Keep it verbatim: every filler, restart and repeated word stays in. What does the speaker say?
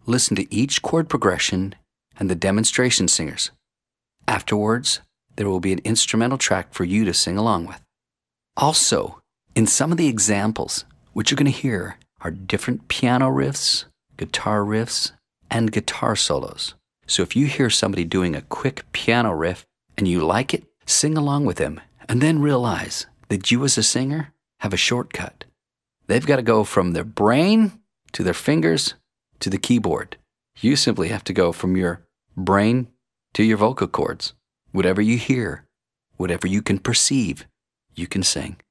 listen to each chord progression and the demonstration singers. Afterwards, there will be an instrumental track for you to sing along with. Also, in some of the examples, what you're going to hear are different piano riffs, guitar riffs, and guitar solos. So if you hear somebody doing a quick piano riff and you like it, sing along with them and then realize that you as a singer have a shortcut. They've got to go from their brain to their fingers to the keyboard. You simply have to go from your brain to your vocal cords. Whatever you hear, whatever you can perceive, you can sing.